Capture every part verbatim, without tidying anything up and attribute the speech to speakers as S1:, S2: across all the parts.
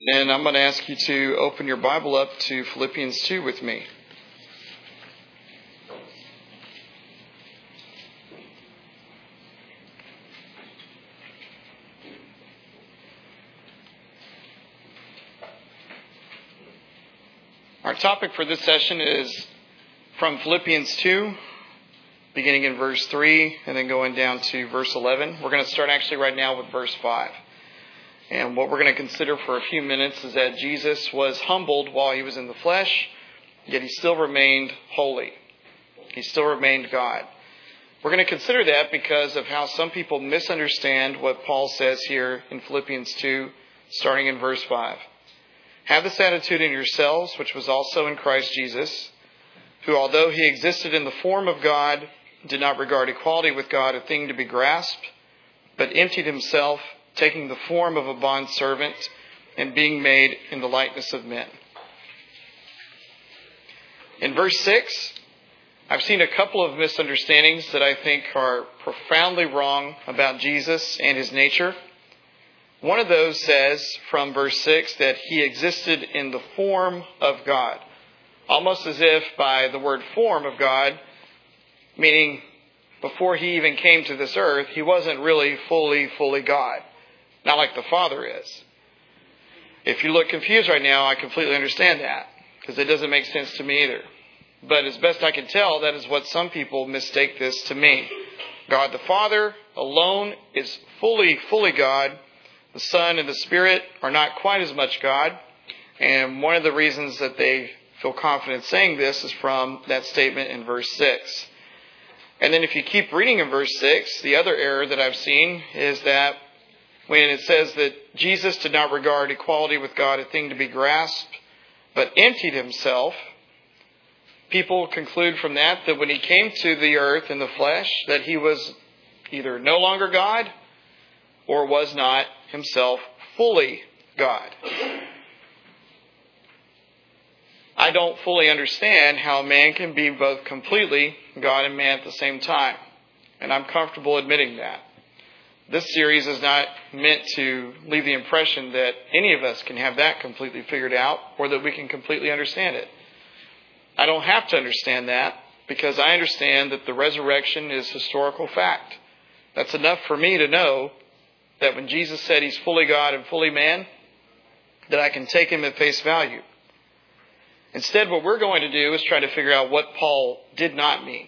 S1: And I'm going to ask you to open your Bible up to Philippians two with me. Our topic for this session is from Philippians two, beginning in verse three and then going down to verse eleven. We're going to start actually right now with verse five. And what we're going to consider for a few minutes is that Jesus was humbled while he was in the flesh, yet he still remained holy. He still remained God. We're going to consider that because of how some people misunderstand what Paul says here in Philippians two, starting in verse five. Have this attitude in yourselves, which was also in Christ Jesus, who, although he existed in the form of God, did not regard equality with God a thing to be grasped, but emptied himself, taking the form of a bondservant and being made in the likeness of men. In verse six, I've seen a couple of misunderstandings that I think are profoundly wrong about Jesus and his nature. One of those says from verse six that he existed in the form of God, almost as if by the word form of God, meaning before he even came to this earth, he wasn't really fully, fully God. Not like the Father is. If you look confused right now, I completely understand that, because it doesn't make sense to me either. But as best I can tell, that is what some people mistake this to mean. God the Father alone is fully, fully God. The Son and the Spirit are not quite as much God. And one of the reasons that they feel confident saying this is from that statement in verse six. And then if you keep reading in verse six, the other error that I've seen is that when it says that Jesus did not regard equality with God a thing to be grasped, but emptied himself, people conclude from that that when he came to the earth in the flesh, that he was either no longer God or was not himself fully God. I don't fully understand how man can be both completely God and man at the same time. And I'm comfortable admitting that. This series is not meant to leave the impression that any of us can have that completely figured out or that we can completely understand it. I don't have to understand that because I understand that the resurrection is historical fact. That's enough for me to know that when Jesus said he's fully God and fully man, that I can take him at face value. Instead, what we're going to do is try to figure out what Paul did not mean.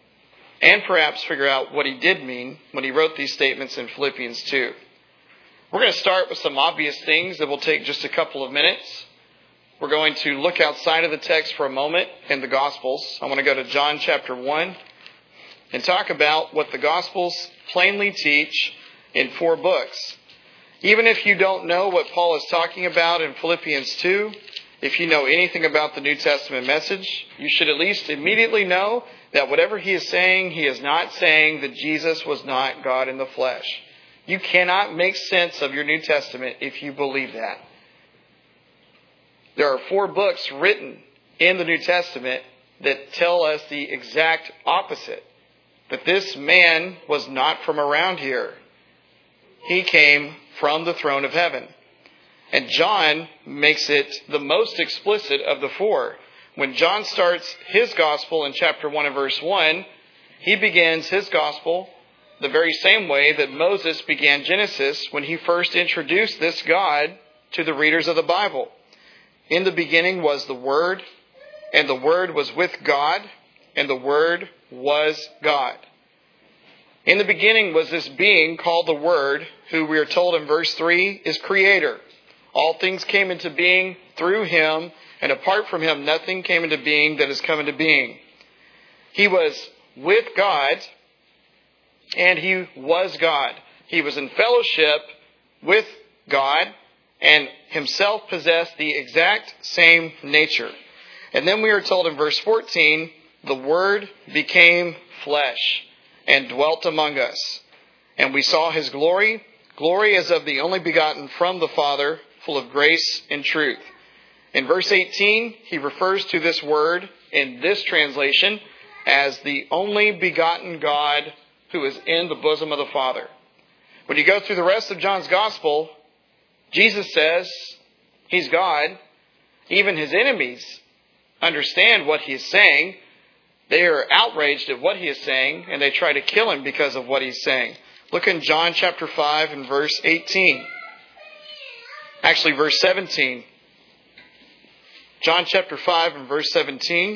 S1: And perhaps figure out what he did mean when he wrote these statements in Philippians two. We're going to start with some obvious things that will take just a couple of minutes. We're going to look outside of the text for a moment in the Gospels. I want to go to John chapter one and talk about what the Gospels plainly teach in four books. Even if you don't know what Paul is talking about in Philippians two, if you know anything about the New Testament message, you should at least immediately know that whatever he is saying, he is not saying that Jesus was not God in the flesh. You cannot make sense of your New Testament if you believe that. There are four books written in the New Testament that tell us the exact opposite. That this man was not from around here. He came from the throne of heaven. And John makes it the most explicit of the four. When John starts his gospel in chapter one and verse one, he begins his gospel the very same way that Moses began Genesis when he first introduced this God to the readers of the Bible. In the beginning was the Word, and the Word was with God, and the Word was God. In the beginning was this being called the Word, who we are told in verse three is Creator. All things came into being through him, and apart from him, nothing came into being that has come into being. He was with God, and he was God. He was in fellowship with God, and himself possessed the exact same nature. And then we are told in verse fourteen, the Word became flesh and dwelt among us. And we saw his glory, glory as of the only begotten from the Father, full of grace and truth. In verse eighteen, he refers to this Word in this translation as the only begotten God who is in the bosom of the Father. When you go through the rest of John's Gospel, Jesus says, He's God. Even his enemies understand what he is saying. They are outraged at what he is saying, and they try to kill him because of what he's saying. Look in John chapter five and verse eighteen. Actually, verse seventeen. John chapter five and verse seventeen.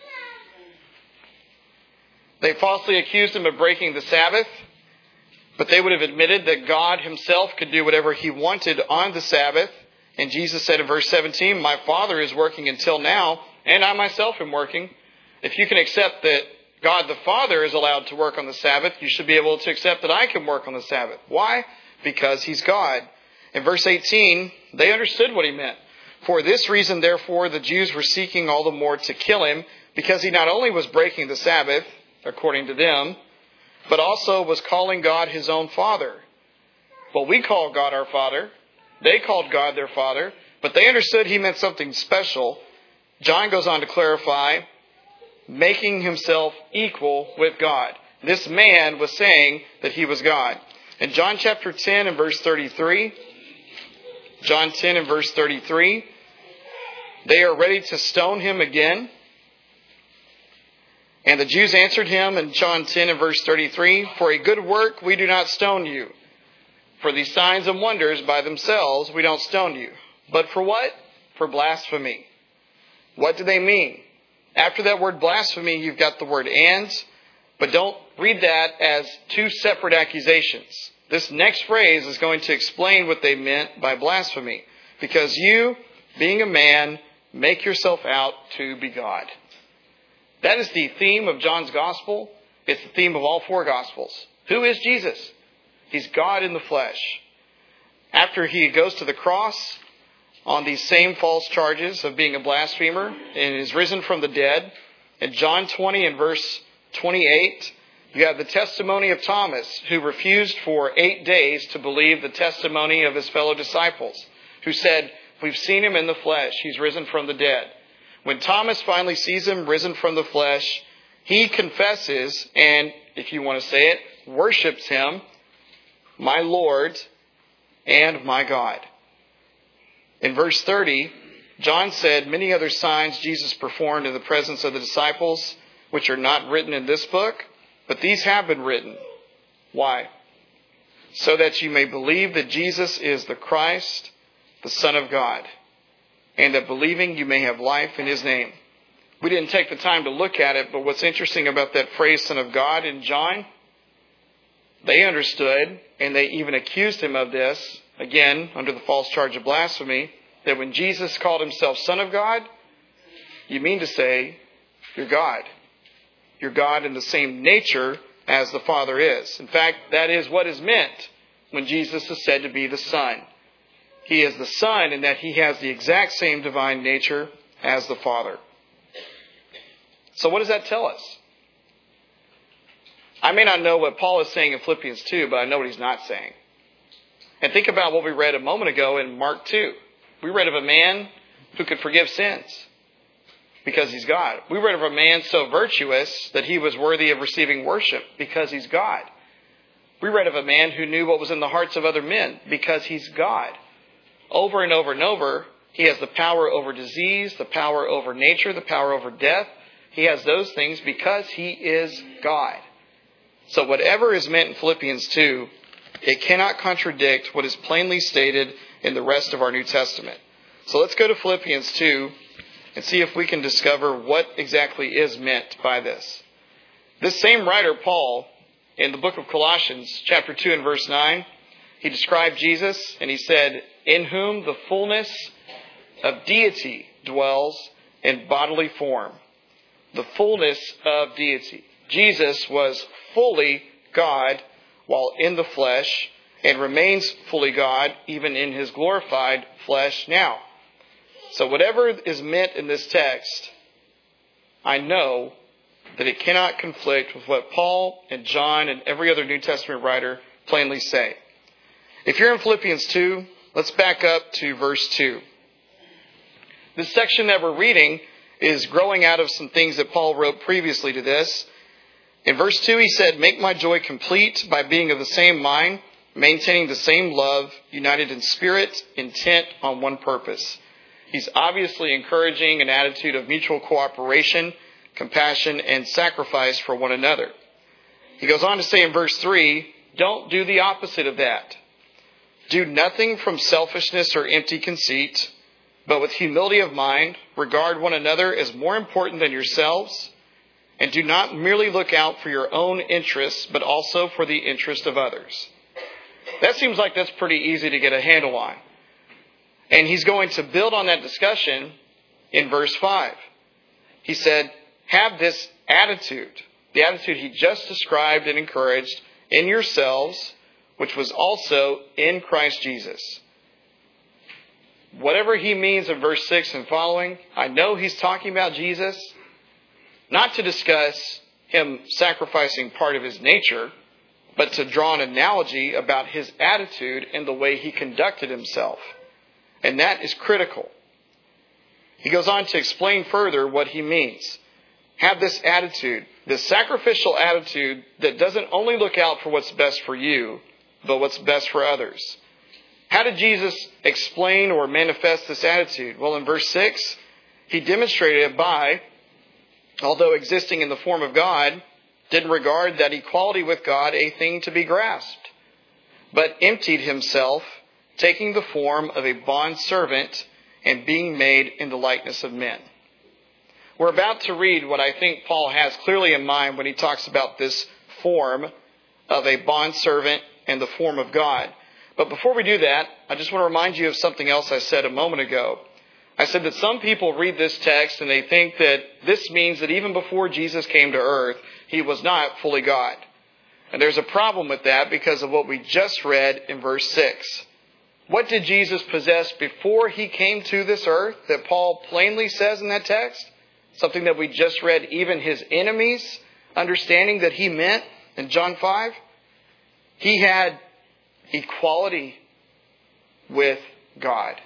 S1: They falsely accused him of breaking the Sabbath, but they would have admitted that God himself could do whatever he wanted on the Sabbath. And Jesus said in verse seventeen, my Father is working until now, and I myself am working. If you can accept that God the Father is allowed to work on the Sabbath, you should be able to accept that I can work on the Sabbath. Why? Because he's God. In verse eighteen, they understood what he meant. For this reason, therefore, the Jews were seeking all the more to kill him, because he not only was breaking the Sabbath, according to them, but also was calling God his own Father. Well, we call God our Father. They called God their Father, but they understood he meant something special. John goes on to clarify, making himself equal with God. This man was saying that he was God. In John chapter ten and verse thirty-three, John ten and verse thirty-three, they are ready to stone him again. And the Jews answered him in John ten and verse thirty-three, for a good work we do not stone you. For these signs and wonders by themselves we don't stone you. But for what? For blasphemy. What do they mean? After that word blasphemy, you've got the word and, but don't read that as two separate accusations. This next phrase is going to explain what they meant by blasphemy. Because you, being a man, make yourself out to be God. That is the theme of John's gospel. It's the theme of all four gospels. Who is Jesus? He's God in the flesh. After he goes to the cross on these same false charges of being a blasphemer and is risen from the dead, in John twenty and verse twenty-eight, you have the testimony of Thomas, who refused for eight days to believe the testimony of his fellow disciples, who said, we've seen him in the flesh. He's risen from the dead. When Thomas finally sees him risen from the flesh, he confesses, and if you want to say it, worships him, my Lord and my God. In verse thirty, John said, many other signs Jesus performed in the presence of the disciples, which are not written in this book, but these have been written. Why? So that you may believe that Jesus is the Christ, the Son of God, and that believing you may have life in his name. We didn't take the time to look at it, but what's interesting about that phrase, Son of God, in John, they understood, and they even accused him of this, again, under the false charge of blasphemy, that when Jesus called himself Son of God, you mean to say, you're God. You're God in the same nature as the Father is. In fact, that is what is meant when Jesus is said to be the Son. He is the Son in that he has the exact same divine nature as the Father. So what does that tell us? I may not know what Paul is saying in Philippians two, but I know what he's not saying. And think about what we read a moment ago in Mark two. We read of a man who could forgive sins because he's God. We read of a man so virtuous that he was worthy of receiving worship because he's God. We read of a man who knew what was in the hearts of other men because he's God. Over and over and over, he has the power over disease, the power over nature, the power over death. He has those things because he is God. So whatever is meant in Philippians two, it cannot contradict what is plainly stated in the rest of our New Testament. So let's go to Philippians two and see if we can discover what exactly is meant by this. This same writer, Paul, in the book of Colossians, chapter two and verse nine, he described Jesus and he said, in whom the fullness of deity dwells in bodily form. The fullness of deity. Jesus was fully God while in the flesh and remains fully God even in his glorified flesh now. So whatever is meant in this text, I know that it cannot conflict with what Paul and John and every other New Testament writer plainly say. If you're in Philippians two, let's back up to verse two. This section that we're reading is growing out of some things that Paul wrote previously to this. In verse two, he said, make my joy complete by being of the same mind, maintaining the same love, united in spirit, intent on one purpose. He's obviously encouraging an attitude of mutual cooperation, compassion, and sacrifice for one another. He goes on to say in verse three, don't do the opposite of that. Do nothing from selfishness or empty conceit, but with humility of mind, regard one another as more important than yourselves, and do not merely look out for your own interests, but also for the interest of others. That seems like that's pretty easy to get a handle on. And he's going to build on that discussion in verse five. He said, have this attitude, the attitude he just described and encouraged, in yourselves, which was also in Christ Jesus. Whatever he means in verse six and following, I know he's talking about Jesus, not to discuss him sacrificing part of his nature, but to draw an analogy about his attitude and the way he conducted himself. And that is critical. He goes on to explain further what he means. Have this attitude, this sacrificial attitude that doesn't only look out for what's best for you, but what's best for others. How did Jesus explain or manifest this attitude? Well, in verse six, he demonstrated it by, although existing in the form of God, didn't regard that equality with God a thing to be grasped, but emptied himself, taking the form of a bondservant and being made in the likeness of men. We're about to read what I think Paul has clearly in mind when he talks about this form of a bondservant and the form of God. But before we do that, I just want to remind you of something else I said a moment ago. I said that some people read this text and they think that this means that even before Jesus came to earth, he was not fully God. And there's a problem with that because of what we just read in verse six. What did Jesus possess before he came to this earth that Paul plainly says in that text? Something that we just read, even his enemies understanding that he meant in John five. He had equality with God.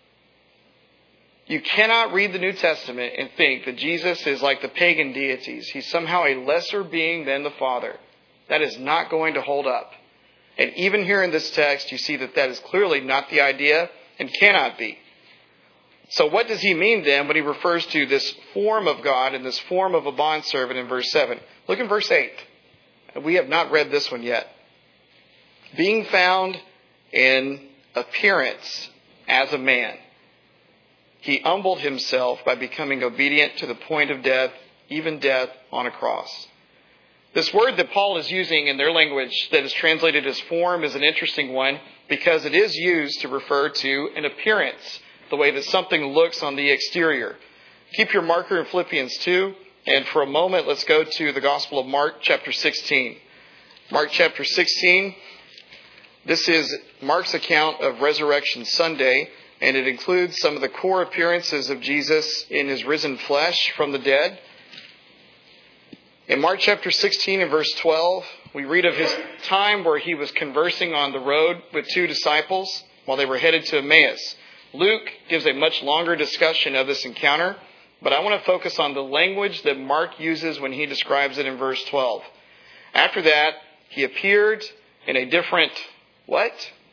S1: You cannot read the New Testament and think that Jesus is like the pagan deities. He's somehow a lesser being than the Father. That is not going to hold up. And even here in this text, you see that that is clearly not the idea and cannot be. So what does he mean then when he refers to this form of God and this form of a bondservant in verse seven? Look in verse eight. We have not read this one yet. Being found in appearance as a man, he humbled himself by becoming obedient to the point of death, even death on a cross. This word that Paul is using in their language that is translated as form is an interesting one because it is used to refer to an appearance, the way that something looks on the exterior. Keep your marker in Philippians two, and for a moment let's go to the Gospel of Mark chapter sixteen. Mark chapter sixteen. This is Mark's account of Resurrection Sunday, and it includes some of the core appearances of Jesus in his risen flesh from the dead. In Mark chapter sixteen and verse twelve, we read of his time where he was conversing on the road with two disciples while they were headed to Emmaus. Luke gives a much longer discussion of this encounter, but I want to focus on the language that Mark uses when he describes it in verse twelve. After that, he appeared in a different, what?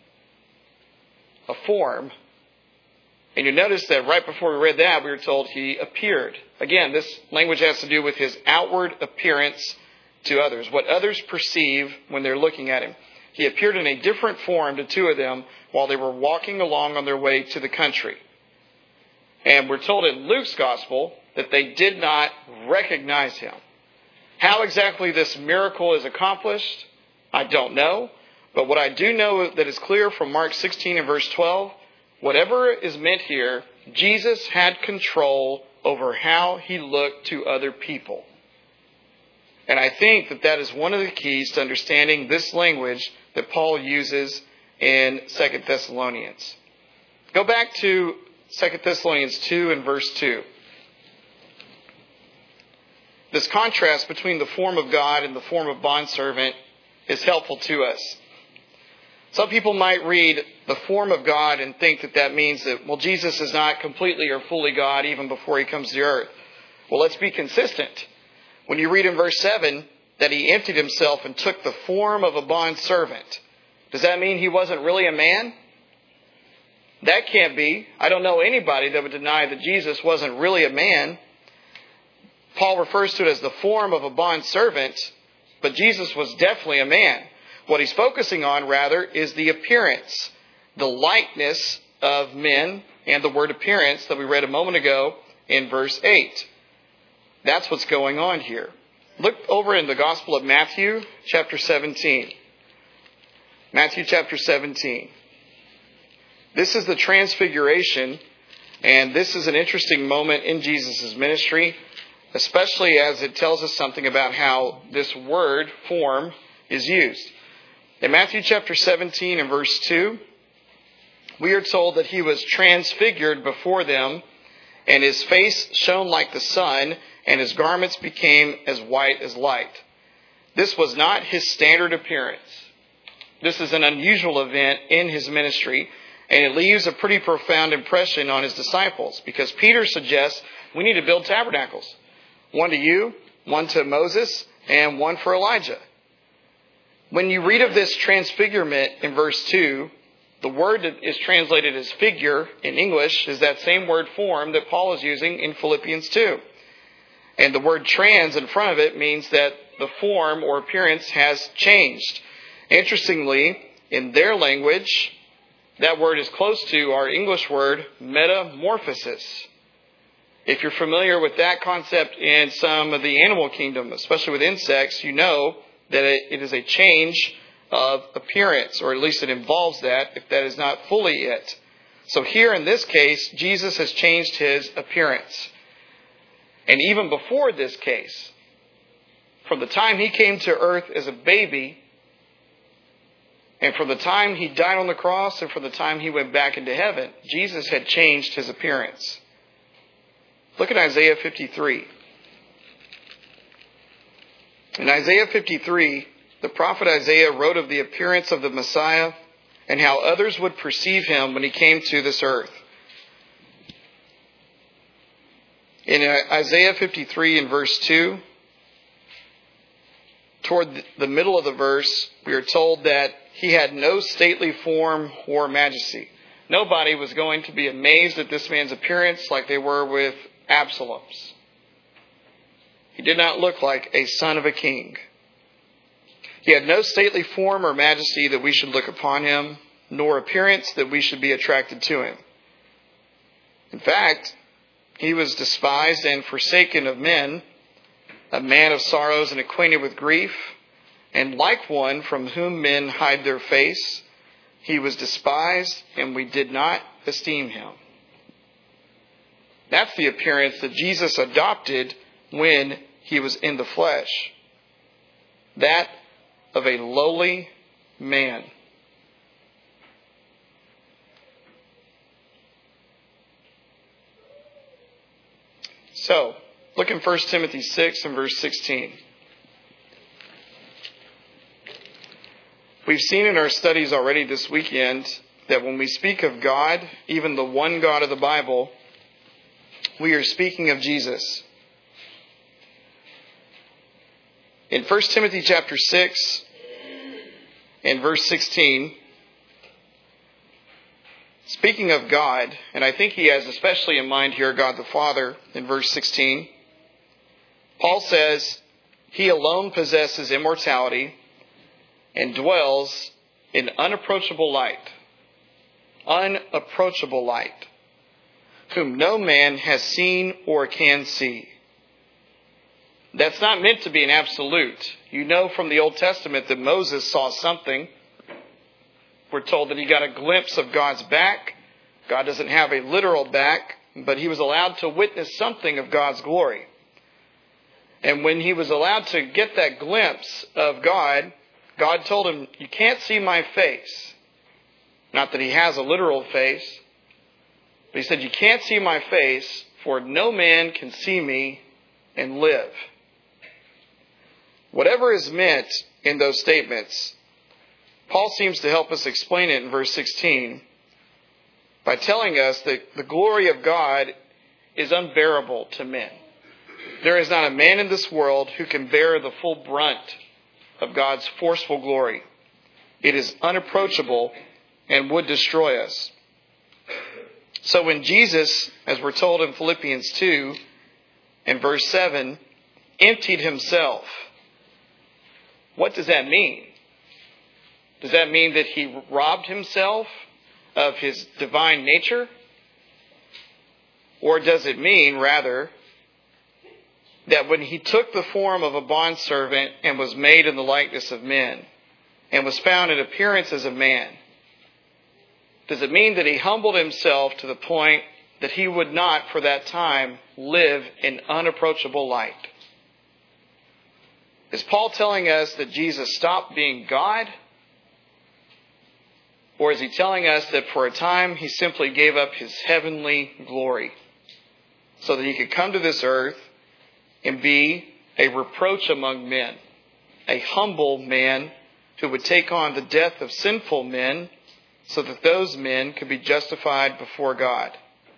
S1: A form. And you notice that right before we read that, we were told he appeared. Again, this language has to do with his outward appearance to others, what others perceive when they're looking at him. He appeared in a different form to two of them while they were walking along on their way to the country. And we're told in Luke's gospel that they did not recognize him. How exactly this miracle is accomplished, I don't know. But what I do know that is clear from Mark sixteen and verse twelve, whatever is meant here, Jesus had control over how he looked to other people. And I think that that is one of the keys to understanding this language that Paul uses in Second Thessalonians. Go back to Second Thessalonians two and verse two. This contrast between the form of God and the form of bondservant is helpful to us. Some people might read the form of God and think that that means that, well, Jesus is not completely or fully God even before he comes to earth. Well, let's be consistent. When you read in verse seven that he emptied himself and took the form of a bondservant, does that mean he wasn't really a man? That can't be. I don't know anybody that would deny that Jesus wasn't really a man. Paul refers to it as the form of a bondservant, but Jesus was definitely a man. What he's focusing on, rather, is the appearance, the likeness of men, and the word appearance that we read a moment ago in verse eight. That's what's going on here. Look over in the Gospel of Matthew, chapter seventeen. Matthew chapter seventeen. This is the transfiguration, and this is an interesting moment in Jesus' ministry, especially as it tells us something about how this word, form, is used. In Matthew chapter seventeen and verse two, we are told that he was transfigured before them, and his face shone like the sun, and his garments became as white as light. This was not his standard appearance. This is an unusual event in his ministry, and it leaves a pretty profound impression on his disciples, because Peter suggests we need to build tabernacles. One to you, one to Moses, and one for Elijah. When you read of this transfigurement in verse two, the word that is translated as figure in English is that same word form that Paul is using in Philippians two. And the word trans in front of it means that the form or appearance has changed. Interestingly, in their language, that word is close to our English word metamorphosis. If you're familiar with that concept in some of the animal kingdom, especially with insects, you know that it is a change of appearance, or at least it involves that, if that is not fully it. So here in this case, Jesus has changed his appearance. And even before this case, from the time he came to earth as a baby, and from the time he died on the cross, and from the time he went back into heaven, Jesus had changed his appearance. Look at Isaiah fifty-three. In Isaiah fifty-three, the prophet Isaiah wrote of the appearance of the Messiah and how others would perceive him when he came to this earth. In Isaiah fifty-three in verse two, toward the middle of the verse, we are told that he had no stately form or majesty. Nobody was going to be amazed at this man's appearance like they were with Absalom's. He did not look like a son of a king. He had no stately form or majesty that we should look upon him, nor appearance that we should be attracted to him. In fact, he was despised and forsaken of men, a man of sorrows and acquainted with grief, and like one from whom men hide their face, he was despised, and we did not esteem him. That's the appearance that Jesus adopted when he was in the flesh. That of a lowly man. So, look in First Timothy six and verse sixteen. We've seen in our studies already this weekend that when we speak of God, even the one God of the Bible, we are speaking of Jesus. In First Timothy chapter six and verse sixteen, speaking of God, and I think he has especially in mind here God the Father in verse sixteen, Paul says, he alone possesses immortality and dwells in unapproachable light. Unapproachable light, whom no man has seen or can see. That's not meant to be an absolute. You know from the Old Testament that Moses saw something. We're told that he got a glimpse of God's back. God doesn't have a literal back, but he was allowed to witness something of God's glory. And when he was allowed to get that glimpse of God, God told him, you can't see my face. Not that he has a literal face, but he said, you can't see my face, for no man can see me and live. Whatever is meant in those statements, Paul seems to help us explain it in verse sixteen by telling us that the glory of God is unbearable to men. There is not a man in this world who can bear the full brunt of God's forceful glory. It is unapproachable and would destroy us. So when Jesus, as we're told in Philippians two and verse seven, emptied himself, what does that mean? Does that mean that he robbed himself of his divine nature? Or does it mean, rather, that when he took the form of a bondservant and was made in the likeness of men, and was found in appearance as a man, does it mean that he humbled himself to the point that he would not, for that time, live in unapproachable light? Is Paul telling us that Jesus stopped being God? Or is he telling us that for a time he simply gave up his heavenly glory so that he could come to this earth and be a reproach among men, a humble man who would take on the death of sinful men so that those men could be justified before God?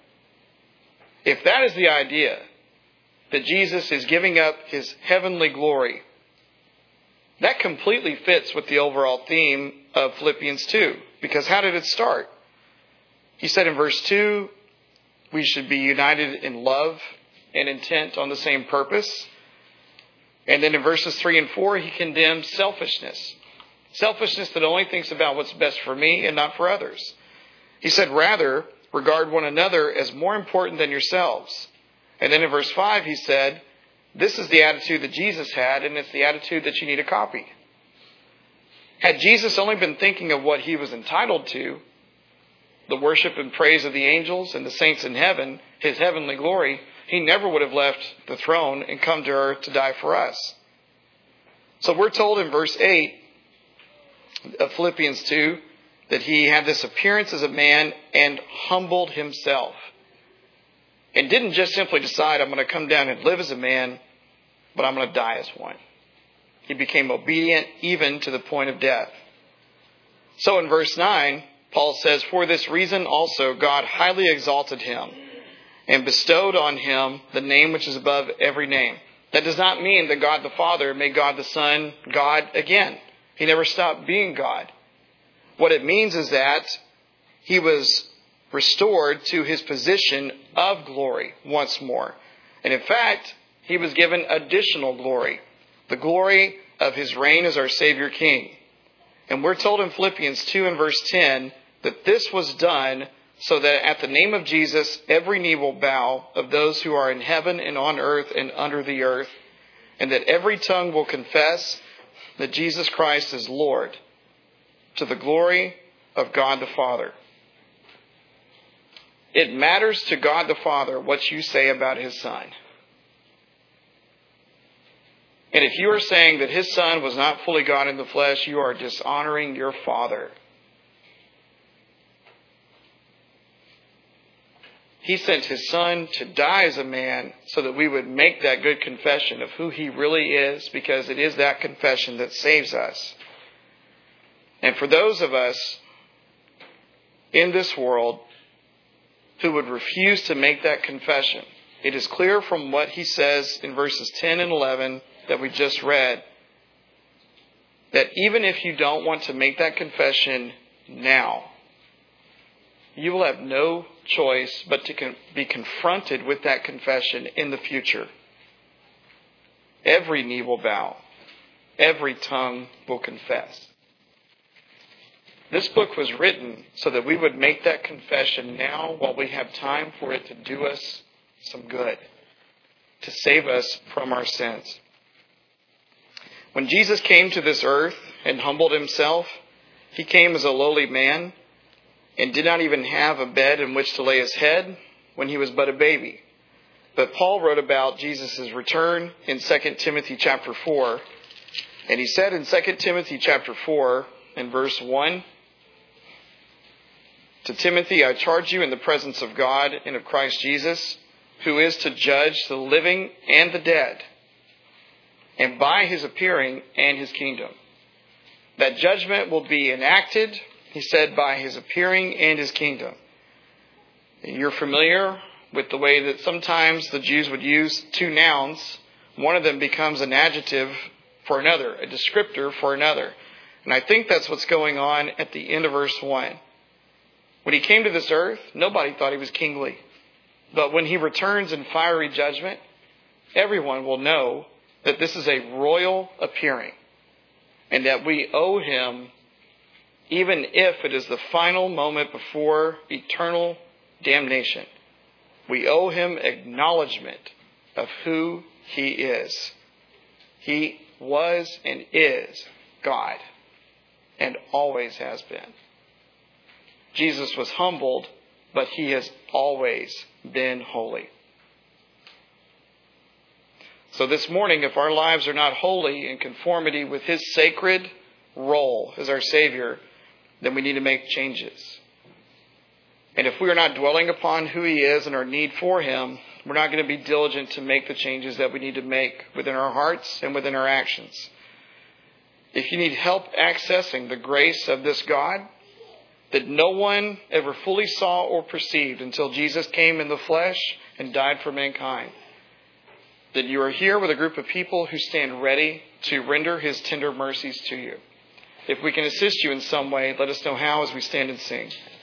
S1: If that is the idea, that Jesus is giving up his heavenly glory, that completely fits with the overall theme of Philippians two. Because how did it start? He said in verse two, we should be united in love and intent on the same purpose. And then in verses three and four, he condemns selfishness. Selfishness that only thinks about what's best for me and not for others. He said, rather, regard one another as more important than yourselves. And then in verse five, he said, this is the attitude that Jesus had, and it's the attitude that you need to copy. Had Jesus only been thinking of what he was entitled to, the worship and praise of the angels and the saints in heaven, his heavenly glory, he never would have left the throne and come to earth to die for us. So we're told in verse eight of Philippians two that he had this appearance as a man and humbled himself. And didn't just simply decide, I'm going to come down and live as a man, but I'm going to die as one. He became obedient even to the point of death. So in verse nine, Paul says, for this reason also God highly exalted him and bestowed on him the name which is above every name. That does not mean that God the Father made God the Son God again. He never stopped being God. What it means is that he was restored to his position of glory once more. And in fact, he was given additional glory. The glory of his reign as our Savior King. And we're told in Philippians two and verse ten that this was done so that at the name of Jesus, every knee will bow of those who are in heaven and on earth and under the earth, and that every tongue will confess that Jesus Christ is Lord, to the glory of God the Father. It matters to God the Father what you say about his Son. And if you are saying that his Son was not fully God in the flesh, you are dishonoring your Father. He sent his Son to die as a man so that we would make that good confession of who he really is, because it is that confession that saves us. And for those of us in this world who would refuse to make that confession, it is clear from what he says in verses ten and eleven that we just read, that even if you don't want to make that confession now, you will have no choice but to con- be confronted with that confession in the future. Every knee will bow. Every tongue will confess. This book was written so that we would make that confession now while we have time for it to do us some good, to save us from our sins. When Jesus came to this earth and humbled himself, he came as a lowly man and did not even have a bed in which to lay his head when he was but a baby. But Paul wrote about Jesus' return in Second Timothy chapter four. And he said in Second Timothy chapter four and verse one, to Timothy, I charge you in the presence of God and of Christ Jesus, who is to judge the living and the dead, and by his appearing and his kingdom. That judgment will be enacted, he said, by his appearing and his kingdom. And you're familiar with the way that sometimes the Jews would use two nouns. One of them becomes an adjective for another, a descriptor for another. And I think that's what's going on at the end of verse one. When he came to this earth, nobody thought he was kingly. But when he returns in fiery judgment, everyone will know that this is a royal appearing and that we owe him, even if it is the final moment before eternal damnation, we owe him acknowledgement of who he is. He was and is God and always has been. Jesus was humbled, but he has always been holy. So this morning, if our lives are not holy in conformity with his sacred role as our Savior, then we need to make changes. And if we are not dwelling upon who he is and our need for him, we're not going to be diligent to make the changes that we need to make within our hearts and within our actions. If you need help accessing the grace of this God that no one ever fully saw or perceived until Jesus came in the flesh and died for mankind, that you are here with a group of people who stand ready to render his tender mercies to you. If we can assist you in some way, let us know how as we stand and sing.